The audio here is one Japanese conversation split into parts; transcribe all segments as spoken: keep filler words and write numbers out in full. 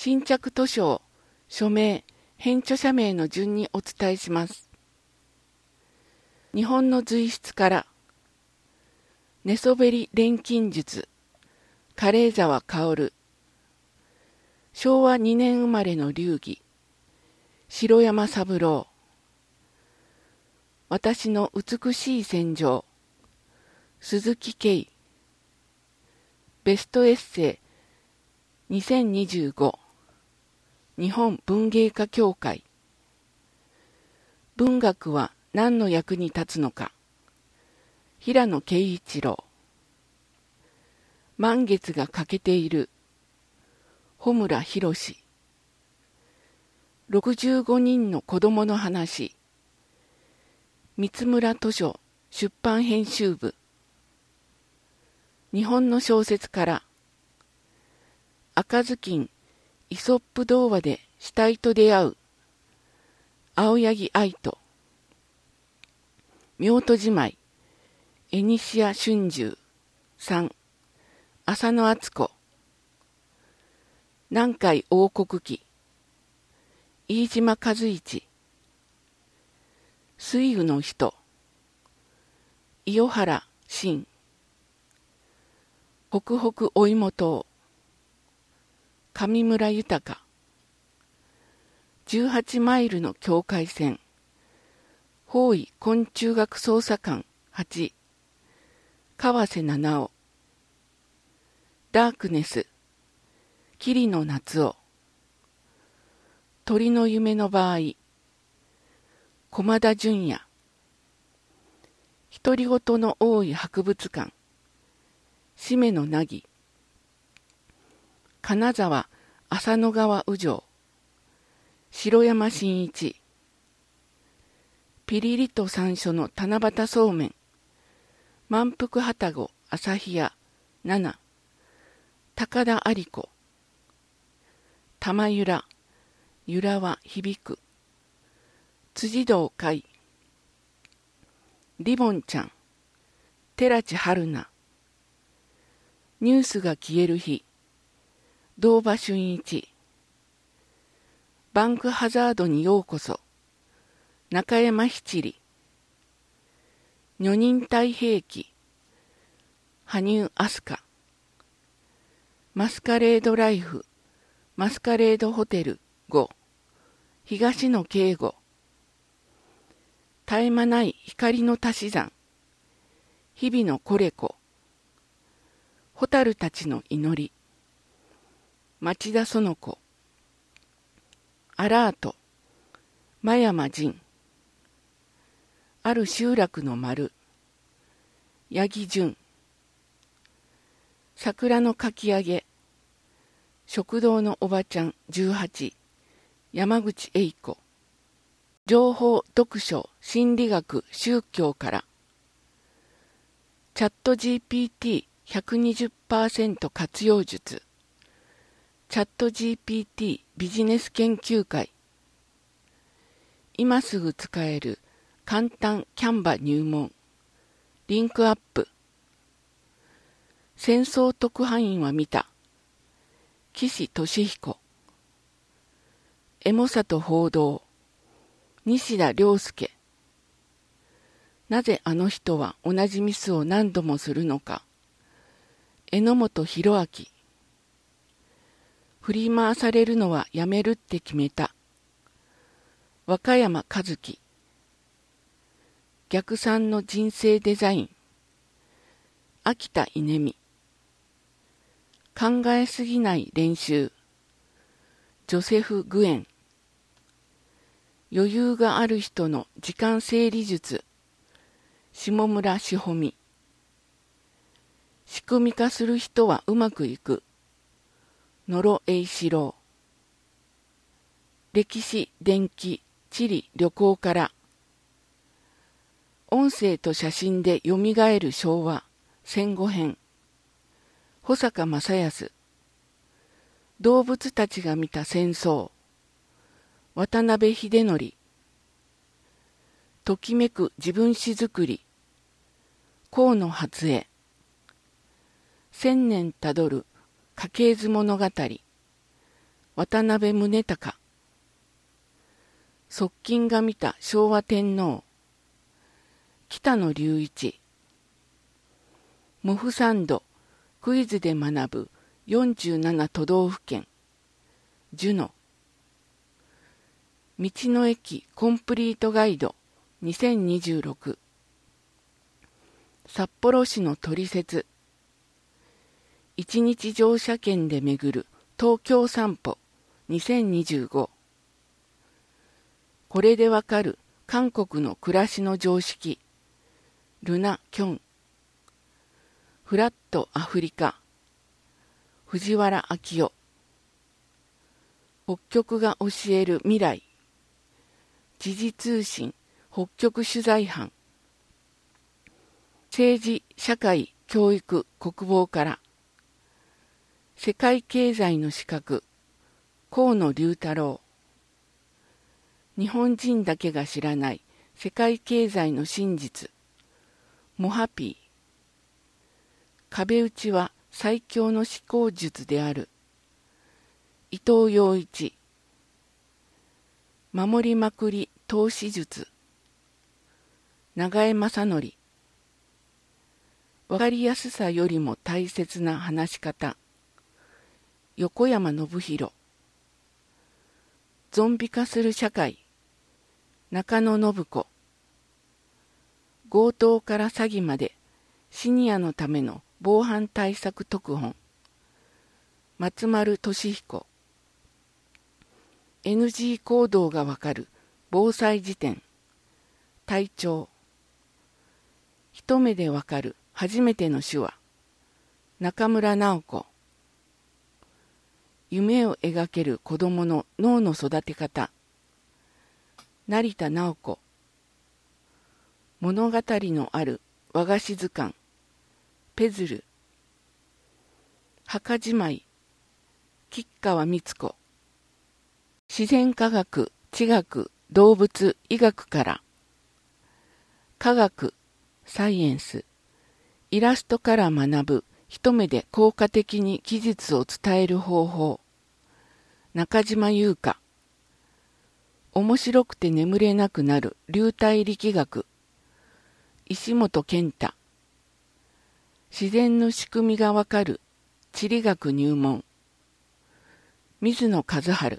新着図書、署名、編著者名の順にお伝えします。日本の随筆から、寝そべり錬金術、枯井沢薫、しょうわにねん生まれの流儀、城山三郎、私の美しい戦場、鈴木圭、ベストエッセイにせんにじゅうご、日本文芸家協会、文学は何の役に立つのか、平野啓一郎、満月が欠けている、穂村弘、ろくじゅうごにんの子供の話、三村図書出版編集部、日本の小説から、赤ずきんイソップ童話で死体と出会う、青柳愛人、夫婦じまい、エニシア春秋、さん、浅野敦子、南海王国記、飯島和一、水雨の人、伊予原信、北北お芋島、上村豊、じゅうはちマイルの境界線、法医昆虫学捜査官はち、川瀬七尾、ダークネス、桐野夏夫、鳥の夢の場合、駒田純也、独り言の多い博物館、しめの凪、金沢浅野川右城、城山真一、ピリリと山椒の七夕そうめん、満腹はたご朝日屋、七、高田有子、玉ゆら、ゆらは響く、辻堂海、リボンちゃん、寺地春菜、ニュースが消える日、堂場俊一、バンクハザードにようこそ、中山七里、女人体兵器、羽生飛鳥、マスカレードライフ、マスカレードホテルご、東野圭吾、絶え間ない光の足し算、日々のコレコ、蛍たちの祈り、町田園子、アラート、真山仁、ある集落の丸、八木淳、桜のかき上げ、食堂のおばちゃんじゅうはち、山口栄子、情報読書心理学宗教から、チャット ジーピーティーひゃくにじゅっパーセント 活用術、チャット ジーピーティー ビジネス研究会、今すぐ使える簡単キャンバ入門、リンクアップ、戦争特派員は見た、岸俊彦、江茂里報道、西田亮介、なぜあの人は同じミスを何度もするのか、榎本博明、振り回されるのはやめるって決めた、和歌山和樹、逆算の人生デザイン、秋田稲美、考えすぎない練習、ジョセフ・グエン、余裕がある人の時間整理術、下村志穂美、仕組み化する人はうまくいく、野呂栄四郎、歴史、電気、地理、旅行から、音声と写真でよみがえる昭和、戦後編、保坂正康、動物たちが見た戦争、渡辺秀則、ときめく自分史作り、河野初江、千年たどる家系図物語、 渡辺宗隆。側近が見た昭和天皇。北野隆一。モフサンドクイズで学ぶよんじゅうなな都道府県。ジュノ。道の駅コンプリートガイドにせんにじゅうろく。札幌市のトリセツ。一日乗車券で巡る東京散歩にせんにじゅうご。これでわかる韓国の暮らしの常識。ルナ・キョン。フラットアフリカ。藤原明夫。北極が教える未来。時事通信北極取材班。政治、社会、教育、国防から。世界経済の資格。河野龍太郎。日本人だけが知らない世界経済の真実。モハピー。壁打ちは最強の思考術である。伊藤洋一。守りまくり投資術。長江正則。わかりやすさよりも大切な話し方。横山信弘。ゾンビ化する社会。中野信子。強盗から詐欺までシニアのための防犯対策特本。松丸俊彦。エヌジー 行動がわかる防災辞典。隊長。一目でわかる初めての手話。中村直子。夢を描ける子供の脳の育て方。成田直子。物語のある和菓子図鑑。ペズル。墓じまい。吉川光子。自然科学、地学、動物、医学から。科学、サイエンス。イラストから学ぶ一目で効果的に技術を伝える方法。中島優香。面白くて眠れなくなる流体力学。石本健太。自然の仕組みがわかる地理学入門。水野和治。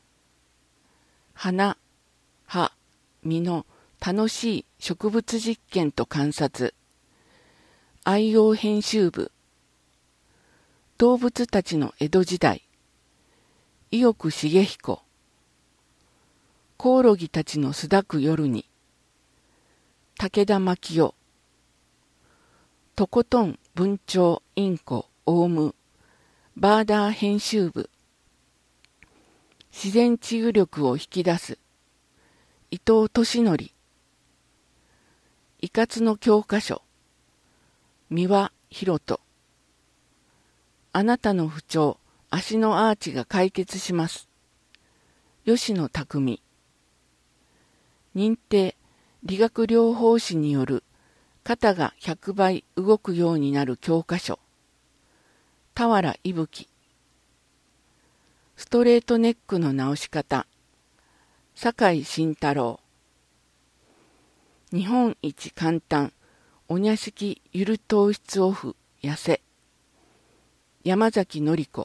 花、葉、実の楽しい植物実験と観察。愛用編集部。動物たちの江戸時代。伊予久重彦。コオロギたちの巣立く夜に。武田真夫。とことん文鳥インコオウムバーダー編集部。自然治癒力を引き出す伊藤俊則。イカツの教科書。三輪博人。あなたの不調、足のアーチが解決します。吉野匠。認定理学療法士による肩がひゃくばい動くようになる教科書。俵伊吹。ストレートネックの直し方。酒井慎太郎。日本一簡単おにゃ式ゆる糖質オフ痩せ。山崎典子。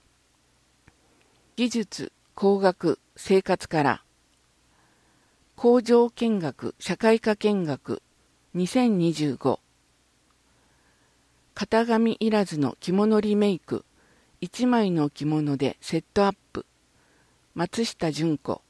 技術、工学、生活から。工場見学、社会科見学にせんにじゅうご。型紙いらずの着物リメイク。一枚の着物でセットアップ。松下純子。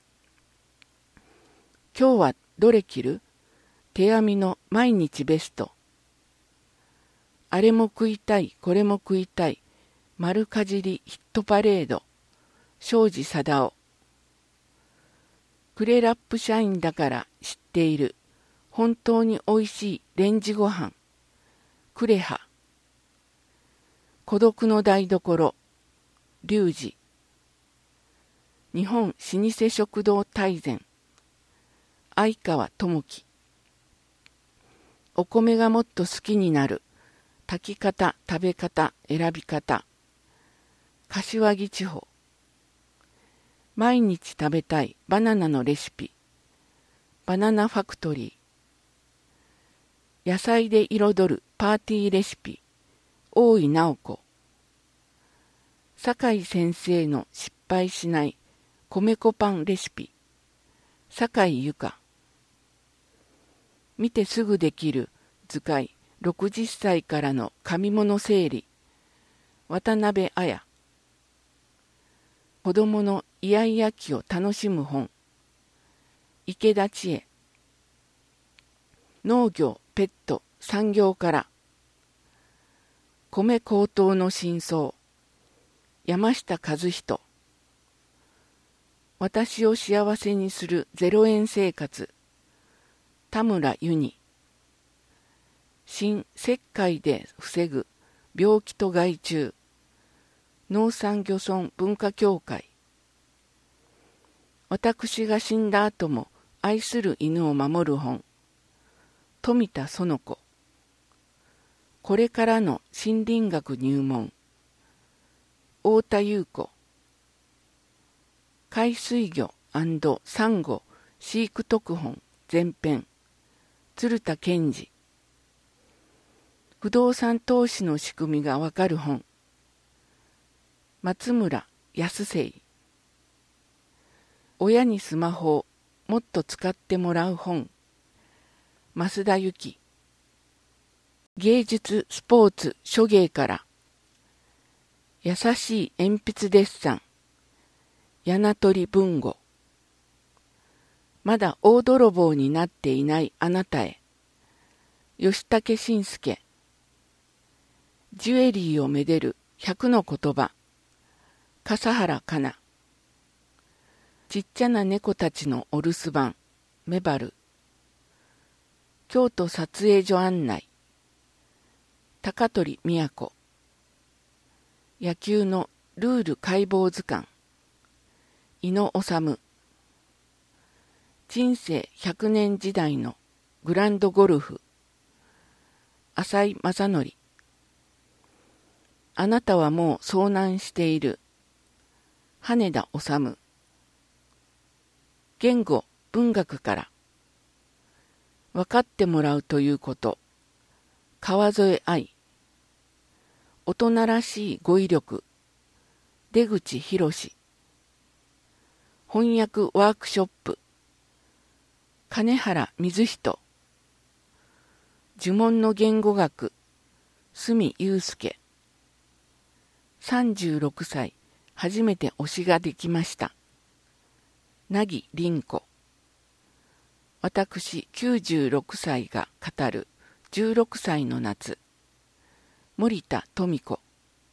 今日はどれ着る？手編みの毎日ベスト。あれも食いたい、これも食いたい。丸かじりヒットパレード。庄司貞夫。クレラップ社員だから知っている。本当においしいレンジご飯。クレハ。孤独の台所。リュウジ。日本老舗食堂大全。相川智樹。お米がもっと好きになる。炊き方、食べ方、選び方。柏木地方。 毎日食べたいバナナのレシピ、バナナファクトリー。野菜で彩るパーティーレシピ、大井直子。酒井先生の失敗しない米粉パンレシピ、酒井由香。見てすぐできる図解ろくじゅっさいからの紙物整理、渡辺彩。子供のイヤイヤ期を楽しむ本、池田千恵。農業・ペット・産業から米高騰の真相、山下和人。私を幸せにするゼロ円生活、田村由に。新石灰で防ぐ病気と害虫、農産漁村文化協会。私が死んだ後も愛する犬を守る本、富田園子。これからの森林学入門、太田裕子。海水魚&サンゴ飼育特本前編、鶴田健二。不動産投資の仕組みがわかる本、松村康生。親にスマホをもっと使ってもらう本、増田由紀。芸術スポーツ諸芸から優しい鉛筆デッサン、柳取文吾。まだ大泥棒になっていないあなたへ、吉武慎介。ジュエリーをめでる百の言葉、笠原香奈。ちっちゃな猫たちのお留守番、メバル。京都撮影所案内、高取都。野球のルール解剖図鑑、井野治。人生ひゃくねん時代のグランドゴルフ、浅井正則。あなたはもう遭難している、羽田治。言語文学から分かってもらうということ、川添愛。大人らしい語彙力、出口博。翻訳ワークショップ、金原瑞人。呪文の言語学、角祐介。さんじゅうろくさい、初めて推しができました。凪凛子。私きゅうじゅうろくさいが語るじゅうろくさいの夏、森田富子。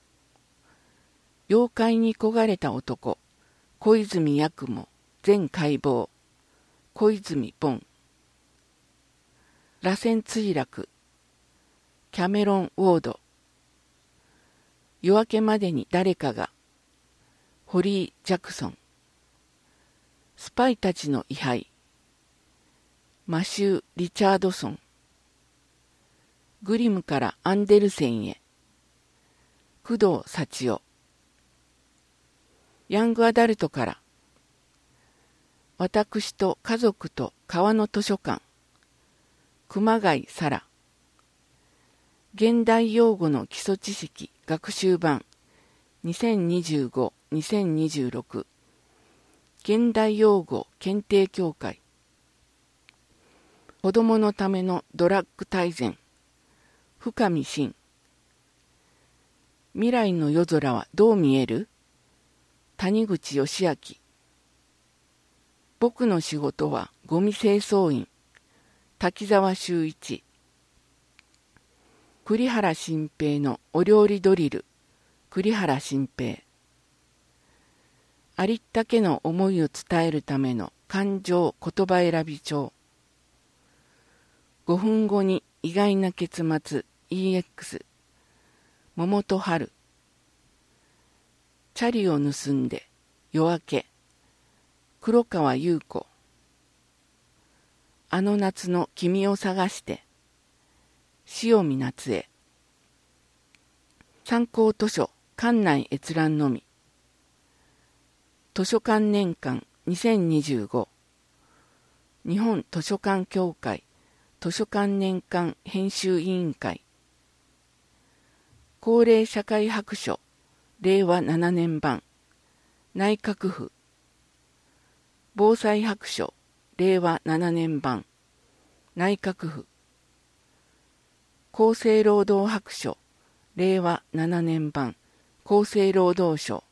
妖怪に焦がれた男、小泉八雲全解剖、小泉ボン。螺旋墜落、キャメロン・ウォード。夜明けまでに誰かが、ホリー・ジャクソン。スパイたちの位牌、マシュー・リチャードソン。グリムからアンデルセンへ、工藤幸男。ヤングアダルトから、私と家族と川の図書館、熊谷沙羅。現代用語の基礎知識学習版にせんにじゅうご・にせんにじゅうろく。現代用語検定協会。子供のためのドラッグ大全、深見慎。未来の夜空はどう見える？谷口義明。僕の仕事はゴミ清掃員、滝沢修一。栗原心平のお料理ドリル、栗原心平。ありったけの思いを伝えるための感情言葉選び帳。ごふんごに意外な結末 イーエックス。桃と春。チャリを盗んで夜明け、黒川優子。あの夏の君を探して塩見夏恵。参考図書館内閲覧のみ。 図書館年間にせんにじゅうご、日本図書館協会図書館年間編集委員会、高齢社会白書れいわななねん版内閣府、防災白書れいわななねん版内閣府、厚生労働白書れいわななねん版厚生労働省、